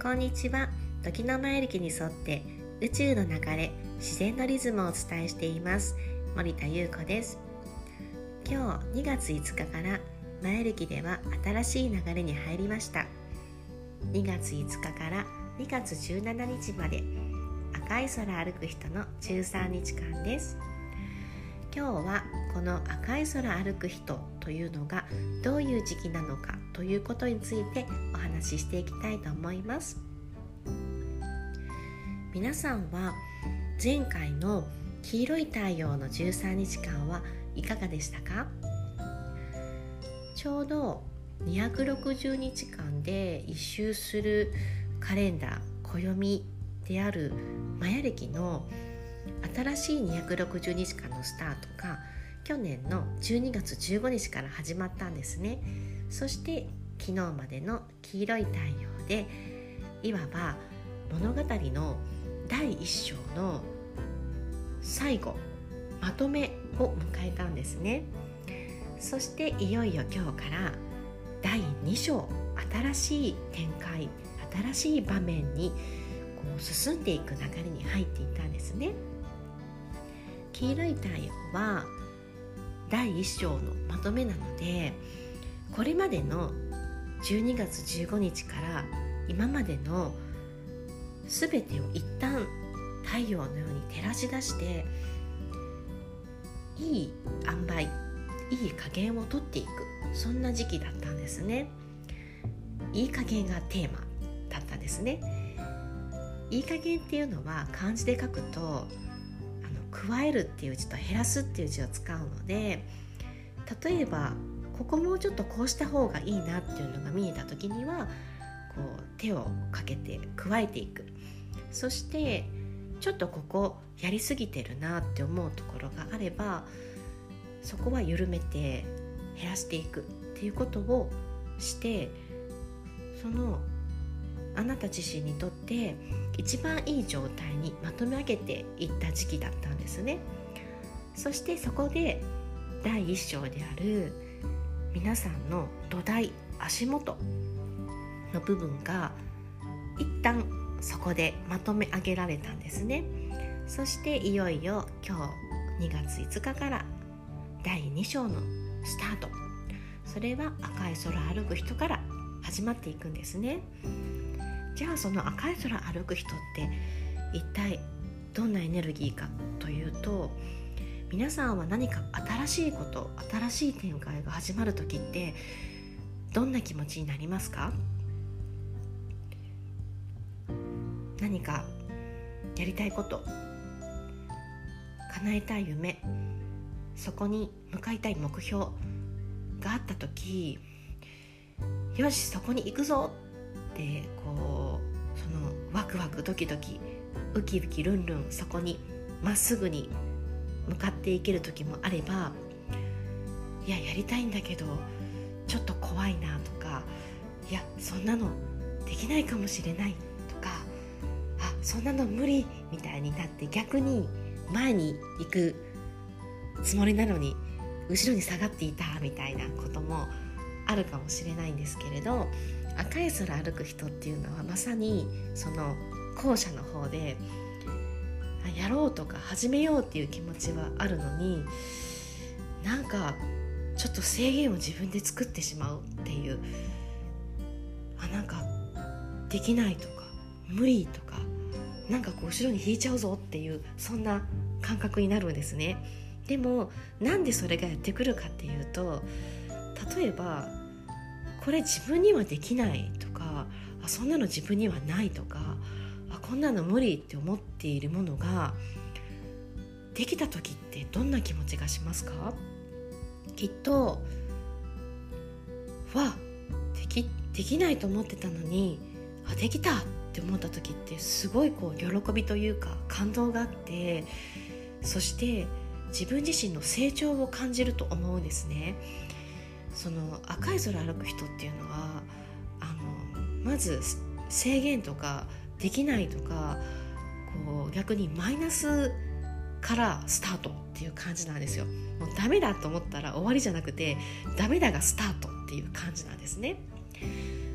こんにちは。時の前歴に沿って宇宙の流れ、自然のリズムをお伝えしています森田優子です。今日2月5日から前歴では新しい流れに入りました。2月5日から2月17日まで赤い空歩く人の13日間です。今日はこの赤い空歩く人というのがどういう時期なのかということについてお話ししていきたいと思います。皆さんは前回の黄色い太陽の13日間はいかがでしたか？ちょうど260日間で一周するカレンダー、暦であるマヤ暦の新しい260日間のスタートが去年の12月15日から始まったんですね。そして昨日までの黄色い太陽でいわば物語の第一章の最後、まとめを迎えたんですね。そしていよいよ今日から第2章、新しい展開、新しい場面に進んでいく流れに入っていったんですね。黄色い太陽は第1章のまとめなので、これまでの12月15日から今までの全てを一旦太陽のように照らし出して、いい塩梅、いい加減をとっていく、そんな時期だったんですね。いい加減がテーマだったんですね。いい加減っていうのは漢字で書くと加えるっていう字と減らすっていう字を使うので、例えばここもうちょっとこうした方がいいなっていうのが見えた時には手をかけて加えていく。そしてちょっとここやりすぎてるなって思うところがあれば、そこは緩めて減らしていくっていうことをして、そのあなた自身にとって一番いい状態にまとめ上げていった時期だったんですね。そしてそこで第一章である皆さんの土台、足元の部分が一旦そこでまとめ上げられたんですね。そしていよいよ今日2月5日から第2章のスタート、それは赤い空歩く人から始まっていくんですね。じゃあその赤い空歩く人って一体どんなエネルギーかというと、皆さんは何か新しいこと、新しい展開が始まる時ってどんな気持ちになりますか？何かやりたいこと、叶えたい夢、そこに向かいたい目標があった時、よしそこに行くぞってそのワクワクドキドキウキウキルンルン、そこにまっすぐに向かっていける時もあれば、いややりたいんだけどちょっと怖いなとか、いやそんなのできないかもしれないとか、あそんなの無理みたいになって逆に前に行くつもりなのに後ろに下がっていたみたいなこともあるかもしれないんですけれど、赤い空歩く人っていうのはまさにその後者の方で、やろうとか始めようっていう気持ちはあるのに、なんかちょっと制限を自分で作ってしまうっていう、なんかできないとか無理とか、なんか後ろに引いちゃうぞっていう、そんな感覚になるんですね。でもなんでそれがやってくるかっていうと、例えばこれ自分にはできないとか、そんなの自分にはないとか、こんなの無理って思っているものができた時ってどんな気持ちがしますか？きっとできないと思ってたのにできたって思った時ってすごい喜びというか感動があって、そして自分自身の成長を感じると思うんですね。その赤い空歩く人っていうのはまず制限とかできないとか逆にマイナスからスタートっていう感じなんですよ。もうダメだと思ったら終わりじゃなくて、ダメだがスタートっていう感じなんですね。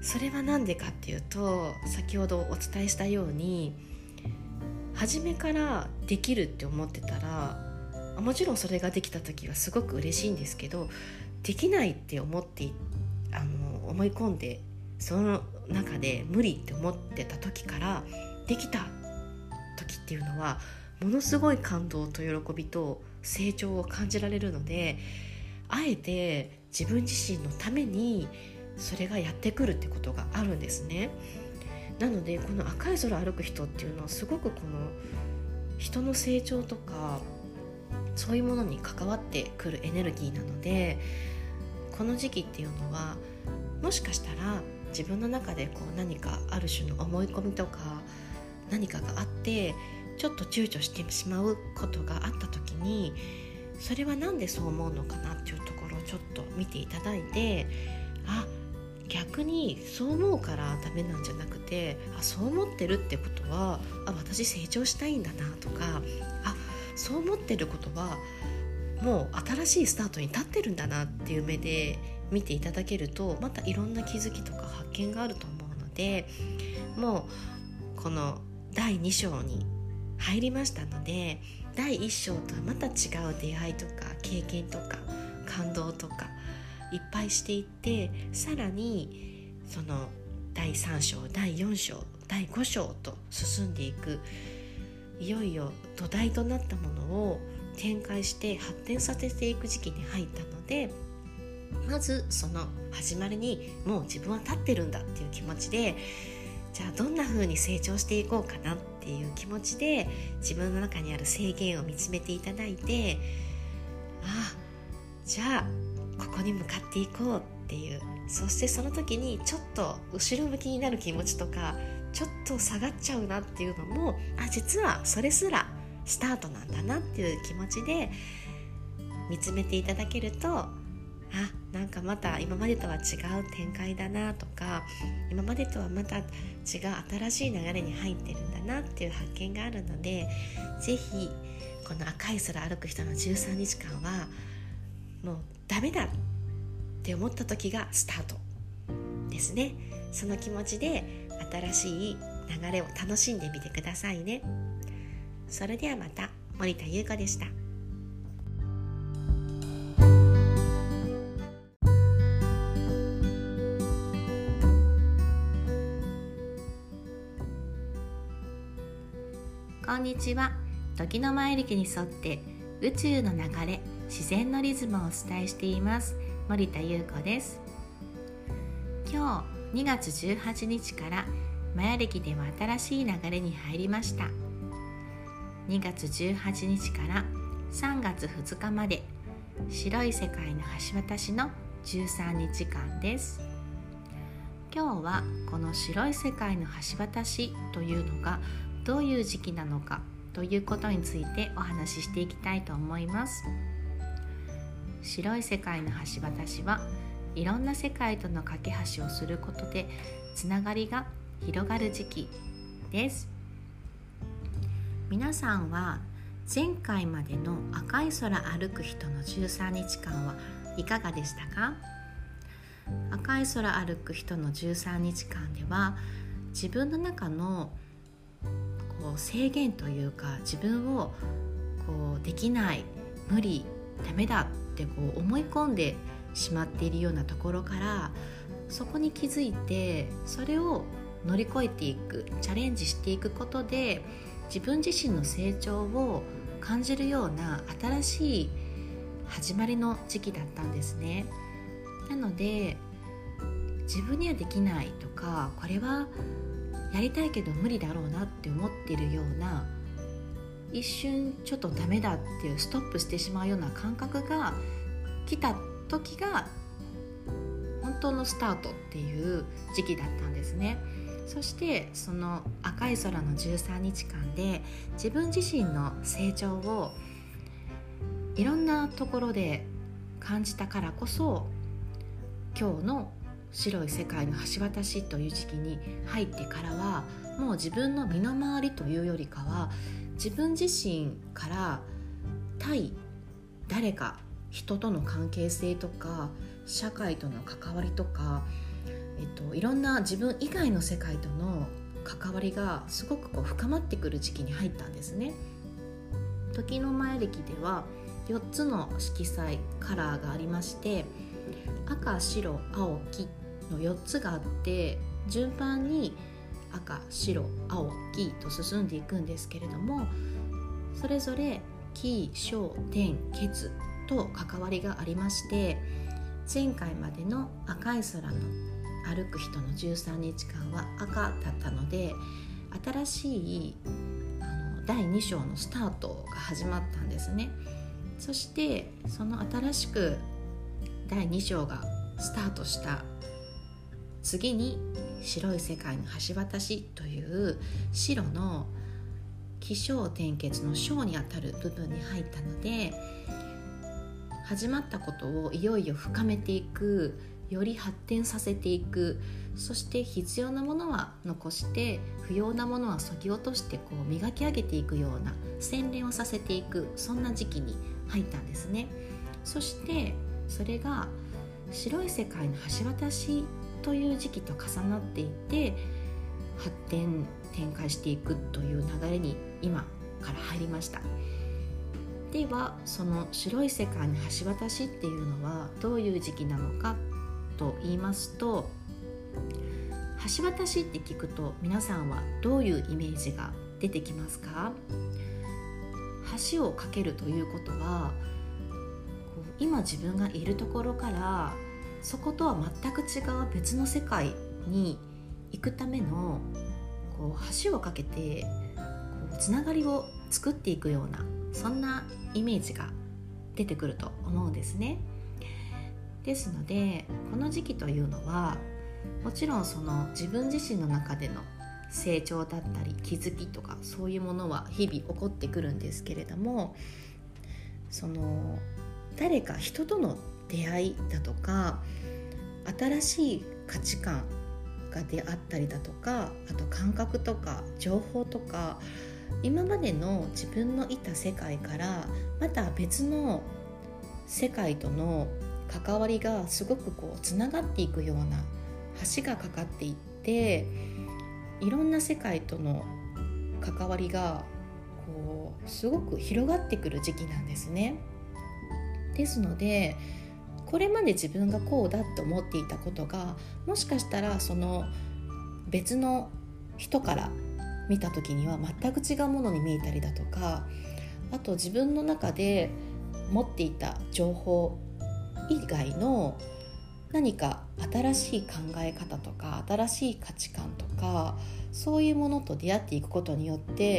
それは何でかっていうと、先ほどお伝えしたように、初めからできるって思ってたら、もちろんそれができた時はすごく嬉しいんですけど、できないって思い込んで、その中で無理って思ってた時からできた時っていうのは、ものすごい感動と喜びと成長を感じられるので、あえて自分自身のためにそれがやってくるってことがあるんですね。なのでこの赤い空歩く人っていうのは、すごくこの人の成長とかそういうものに関わってくるエネルギーなので、この時期っていうのは、もしかしたら自分の中で何かある種の思い込みとか何かがあって、ちょっと躊躇してしまうことがあった時に、それはなんでそう思うのかなっていうところをちょっと見ていただいて、逆にそう思うからダメなんじゃなくて、そう思ってるってことは、私成長したいんだなとか、そう思ってることはもう新しいスタートに立ってるんだなっていう目で見ていただけると、またいろんな気づきとか発見があると思うので、もうこの第2章に入りましたので、第1章とはまた違う出会いとか経験とか感動とかいっぱいしていって、さらにその第3章第4章第5章と進んでいく、いよいよ土台となったものを展開して発展させていく時期に入ったので、まずその始まりにもう自分は立ってるんだっていう気持ちで、じゃあどんな風に成長していこうかなっていう気持ちで、自分の中にある制限を見つめていただいて、じゃあここに向かっていこうっていう、そしてその時にちょっと後ろ向きになる気持ちとか、ちょっと下がっちゃうなっていうのも、実はそれすらスタートなんだなっていう気持ちで見つめていただけると、なんかまた今までとは違う展開だなとか、今までとはまた違う新しい流れに入ってるんだなっていう発見があるので、ぜひこの赤い空歩く人の13日間は、もうダメだって思った時がスタートですね。その気持ちで新しい流れを楽しんでみてくださいね。それではまた。森田優子でした。こんにちは。時の前歴に沿って宇宙の流れ、自然のリズムをお伝えしています森田優子です。今日2月18日からマヤ歴では新しい流れに入りました。2月18日から3月2日まで白い世界の橋渡しの13日間です。今日はこの白い世界の橋渡しというのがどういう時期なのかということについてお話ししていきたいと思います。白い世界の橋渡しはいろんな世界との架け橋をすることでつながりが広がる時期です。皆さんは前回までの赤い空歩く人の13日間はいかがでしたか？赤い空歩く人の13日間では、自分の中の制限というか、自分をできない、無理、ダメだって思い込んでしまっているようなところから、そこに気づいてそれを乗り越えていく、チャレンジしていくことで自分自身の成長を感じるような新しい始まりの時期だったんですね。なので自分にはできないとか、これはやりたいけど無理だろうなって思っているような、一瞬ちょっとダメだっていうストップしてしまうような感覚が来た時が本当のスタートっていう時期だったんですね。そしてその赤い空の13日間で自分自身の成長をいろんなところで感じたからこそ、今日の白い世界の橋渡しという時期に入ってからは、もう自分の身の回りというよりかは、自分自身から対誰か、人との関係性とか社会との関わりとか、 いろんな自分以外の世界との関わりがすごく深まってくる時期に入ったんですね。時の前歴では4つの色彩カラーがありまして、赤、白、青、黄の4つがあって、順番に赤、白、青、黄と進んでいくんですけれども、それぞれ起、承、天、欠と関わりがありまして、前回までの赤い空の歩く人の13日間は赤だったので、新しい第2章のスタートが始まったんですね。そしてその新しく第2章がスタートした次に、白い世界の橋渡しという白の起承転結の章にあたる部分に入ったので、始まったことをいよいよ深めていく、より発展させていく、そして必要なものは残して不要なものは削ぎ落として磨き上げていくような洗練をさせていく、そんな時期に入ったんですね。そしてそれが白い世界の橋渡しという時期と重なっていて、発展展開していくという流れに今から入りました。ではその白い世界の橋渡しっていうのはどういう時期なのかと言いますと、橋渡しって聞くと皆さんはどういうイメージが出てきますか？橋を架けるということは、今自分がいるところからそことは全く違う別の世界に行くための橋を架けてつながりを作っていくような、そんなイメージが出てくると思うんですね。ですのでこの時期というのは、もちろんその自分自身の中での成長だったり気づきとか、そういうものは日々起こってくるんですけれども、その誰か人との出会いだとか、新しい価値観が出会ったりだとか、あと感覚とか情報とか、今までの自分のいた世界からまた別の世界との関わりがすごくつながっていくような橋がかかっていって、いろんな世界との関わりがすごく広がってくる時期なんですね。ですのでこれまで自分がこうだと思っていたことが、もしかしたらその別の人から見た時には全く違うものに見えたりだとか、あと自分の中で持っていた情報以外の何か新しい考え方とか新しい価値観とか、そういうものと出会っていくことによって、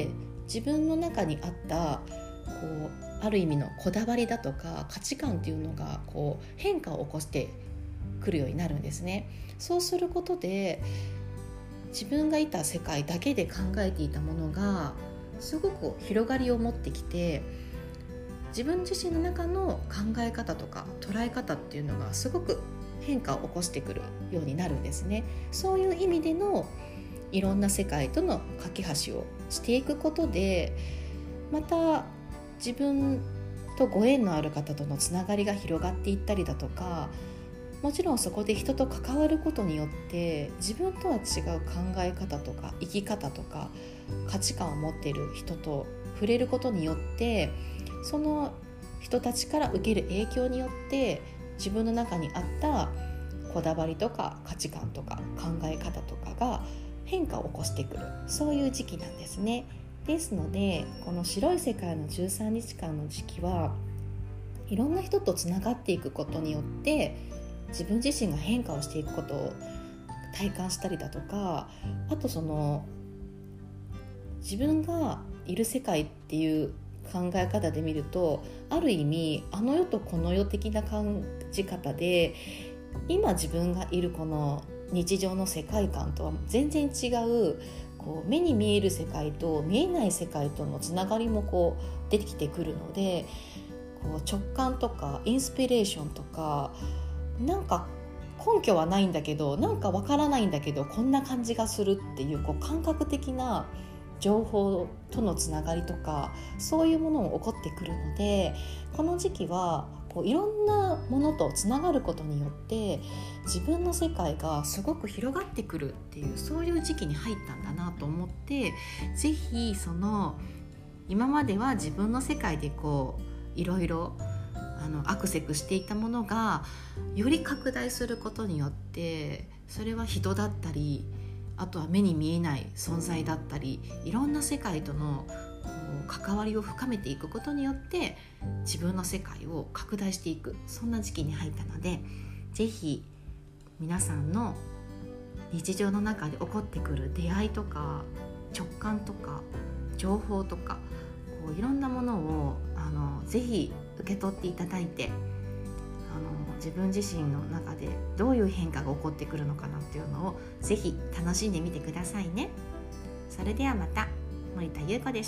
自分の中にあったある意味のこだわりだとか価値観っていうのが変化を起こしてくるようになるんですね。そうすることで自分がいた世界だけで考えていたものがすごく広がりを持ってきて、自分自身の中の考え方とか捉え方っていうのがすごく変化を起こしてくるようになるんですね。そういう意味でのいろんな世界との架け橋をしていくことで、また自分とご縁のある方とのつながりが広がっていったりだとか、もちろんそこで人と関わることによって自分とは違う考え方とか生き方とか価値観を持っている人と触れることによって、その人たちから受ける影響によって自分の中にあったこだわりとか価値観とか考え方とかが変化を起こしてくる、そういう時期なんですね。ですのでこの白い世界の13日間の時期はいろんな人とつながっていくことによって自分自身が変化をしていくことを体感したりだとか、あとその自分がいる世界っていう考え方で見ると、ある意味あの世とこの世的な感じ方で、今自分がいるこの日常の世界観とは全然違う目に見える世界と見えない世界とのつながりも出てきてくるので、直感とかインスピレーションとか、なんか根拠はないんだけど、なんかわからないんだけどこんな感じがするっていう、感覚的な情報とのつながりとかそういうものも起こってくるので、この時期はいろんなものとつながることによって自分の世界がすごく広がってくるっていう、そういう時期に入ったんだなと思って、ぜひ今までは自分の世界でいろいろアクセクしていたものがより拡大することによって、それは人だったり、あとは目に見えない存在だったり、いろんな世界との関わりを深めていくことによって自分の世界を拡大していく、そんな時期に入ったので、ぜひ皆さんの日常の中で起こってくる出会いとか直感とか情報とかいろんなものをぜひ受け取っていただいて、自分自身の中でどういう変化が起こってくるのかなっていうのをぜひ楽しんでみてくださいね。それではまた。森田優子でした。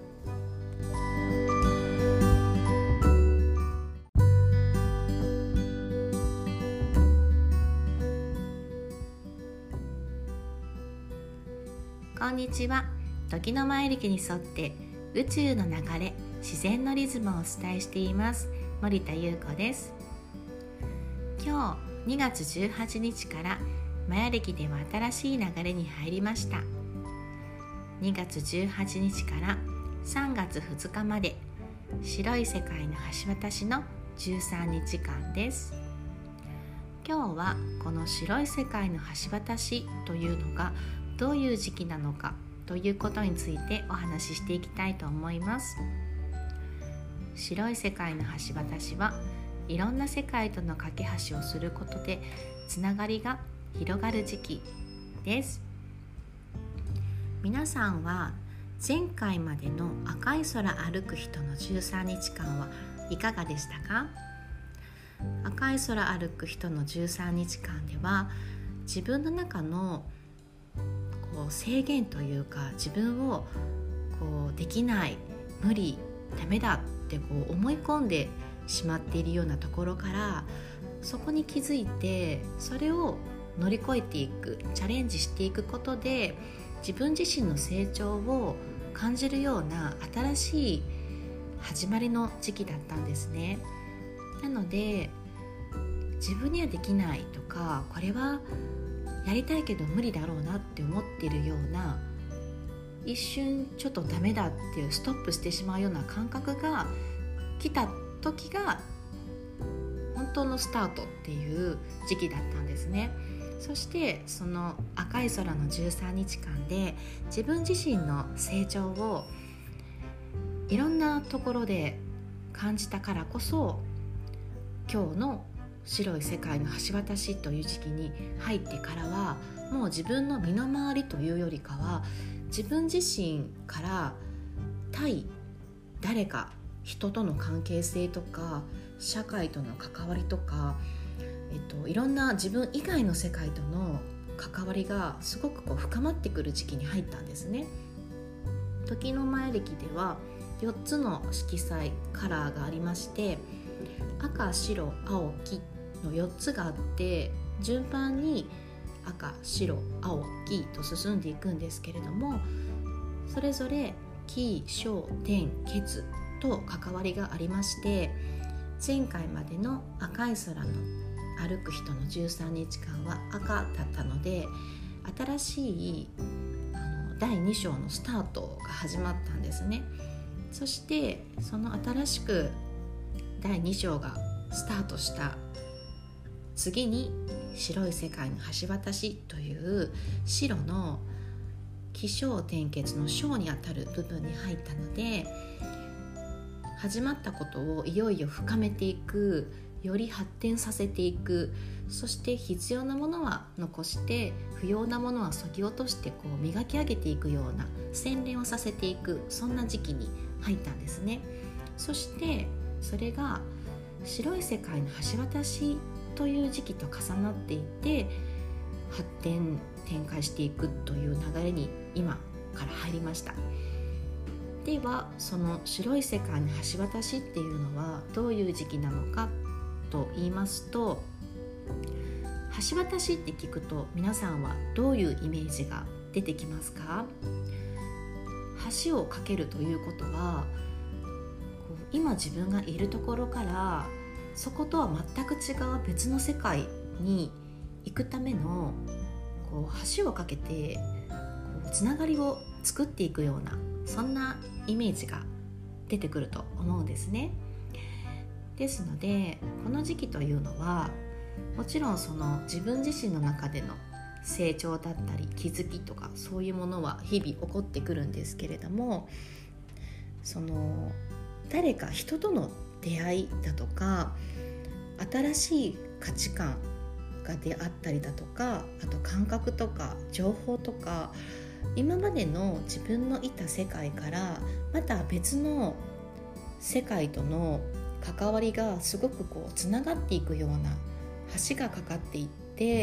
こんにちは。時の前歴に沿って宇宙の流れ、自然のリズムをお伝えしています森田優子です。今日2月18日からマヤ暦では新しい流れに入りました。2月18日から3月2日まで白い世界の橋渡しの13日間です。今日はこの白い世界の橋渡しというのがどういう時期なのかということについてお話ししていきたいと思います。白い世界の橋渡しはいろんな世界との架け橋をすることでつながりが広がる時期です。皆さんは前回までの赤い空歩く人の13日間はいかがでしたか？赤い空歩く人の13日間では自分の中の制限というか、自分をできない、無理、ダメだって思い込んでしまっているようなところから、そこに気づいてそれを乗り越えていく、チャレンジしていくことで自分自身の成長を感じるような新しい始まりの時期だったんですね。なので自分にはできないとか、これはやりたいけど無理だろうなって思っているような、一瞬ちょっとダメだっていうストップしてしまうような感覚が来た時が本当のスタートっていう時期だったんですね。そしてその赤い空の13日間で自分自身の成長をいろんなところで感じたからこそ、今日の白い世界の橋渡しという時期に入ってからは、もう自分の身の回りというよりかは自分自身から対誰か、人との関係性とか社会との関わりとか、いろんな自分以外の世界との関わりがすごく深まってくる時期に入ったんですね。時の前歴では4つの色彩カラーがありまして、赤、白、青、黄の4つがあって、順番に赤、白、青、黄と進んでいくんですけれども、それぞれ黄、小、天、血と関わりがありまして、前回までの赤い空の歩く人の13日間は赤だったので、新しい第2章のスタートが始まったんですね。そしてその新しく第2章がスタートした次に白い世界の橋渡しという白の起承転結の章にあたる部分に入ったので、始まったことをいよいよ深めていく、より発展させていく、そして必要なものは残して不要なものは削ぎ落として磨き上げていくような洗練をさせていく、そんな時期に入ったんですね。そしてそれが白い世界の橋渡しという時期と重なっていて、発展展開していくという流れに今から入りました。ではその白い世界の橋渡しっていうのはどういう時期なのかと言いますと、橋渡しって聞くと皆さんはどういうイメージが出てきますか？ 橋を架けるということは、今自分がいるところからそことは全く違う別の世界に行くための橋を架けてつながりを作っていくような、そんなイメージが出てくると思うんですね。ですのでこの時期というのはもちろんその自分自身の中での成長だったり気づきとか、そういうものは日々起こってくるんですけれども、その誰か人との出会いだとか、新しい価値観が出会ったりだとか、あと感覚とか情報とか、今までの自分のいた世界からまた別の世界との関わりがすごくつながっていくような橋がかかっていって、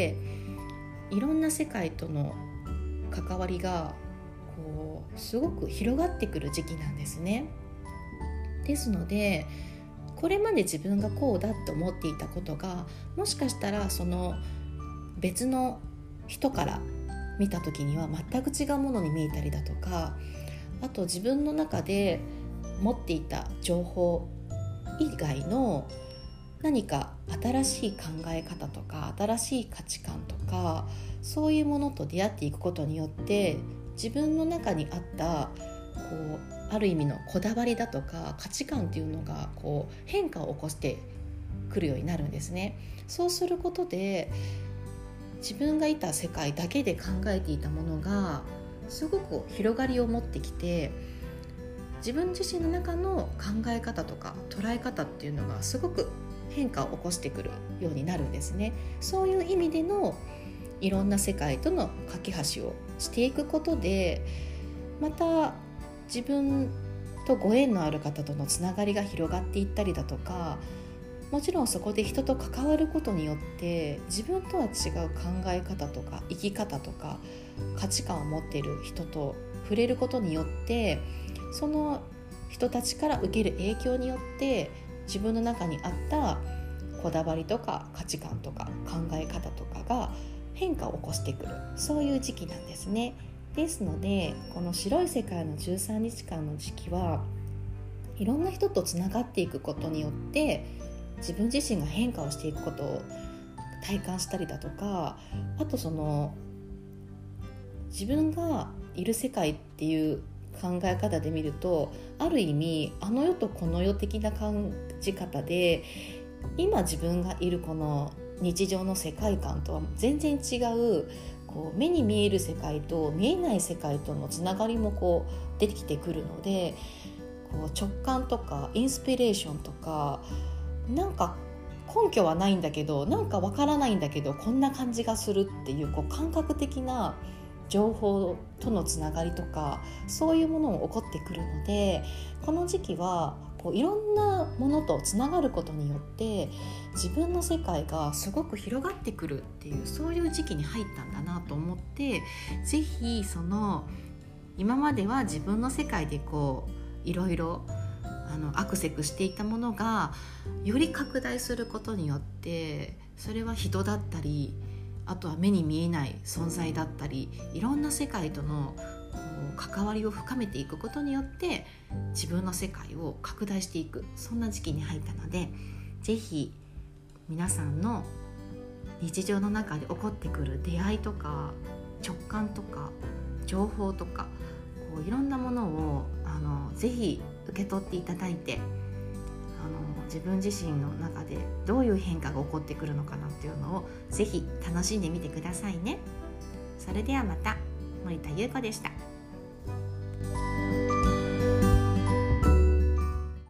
いろんな世界との関わりがすごく広がってくる時期なんですね。ですのでこれまで自分がこうだと思っていたことが、もしかしたらその別の人から見た時には全く違うものに見えたりだとか、あと自分の中で持っていた情報以外の何か新しい考え方とか新しい価値観とか、そういうものと出会っていくことによって自分の中にあったある意味のこだわりだとか価値観っていうのが変化を起こしてくるようになるんですね。そうすることで自分がいた世界だけで考えていたものがすごく広がりを持ってきて、自分自身の中の考え方とか捉え方っていうのがすごく変化を起こしてくるようになるんですね。そういう意味でのいろんな世界との架け橋をしていくことで、また自分とご縁のある方とのつながりが広がっていったりだとか、もちろんそこで人と関わることによって自分とは違う考え方とか生き方とか価値観を持っている人と触れることによって、その人たちから受ける影響によって自分の中にあったこだわりとか価値観とか考え方とかが変化を起こしてくる、そういう時期なんですね。ですのでこの白い世界の13日間の時期はいろんな人とつながっていくことによって自分自身が変化をしていくことを体感したりだとか、あとその自分がいる世界っていう考え方で見ると、ある意味あの世とこの世的な感じ方で、今自分がいるこの日常の世界観とは全然違う目に見える世界と見えない世界とのつながりも出てきてくるので、直感とかインスピレーションとか、なんか根拠はないんだけど、なんかわからないんだけどこんな感じがするっていう感覚的な情報とのつながりとか、そういうものも起こってくるので、この時期はいろんなものとつながることによって自分の世界がすごく広がってくるっていう、そういう時期に入ったんだなと思って、ぜひその今までは自分の世界でいろいろアクセクしていたものがより拡大することによって、それは人だったり、あとは目に見えない存在だったり、いろんな世界との関わりを深めていくことによって自分の世界を拡大していく、そんな時期に入ったので、ぜひ皆さんの日常の中で起こってくる出会いとか直感とか情報とかいろんなものをぜひ受け取っていただいて、自分自身の中でどういう変化が起こってくるのかなっていうのをぜひ楽しんでみてくださいね。それではまた。森田優子でした。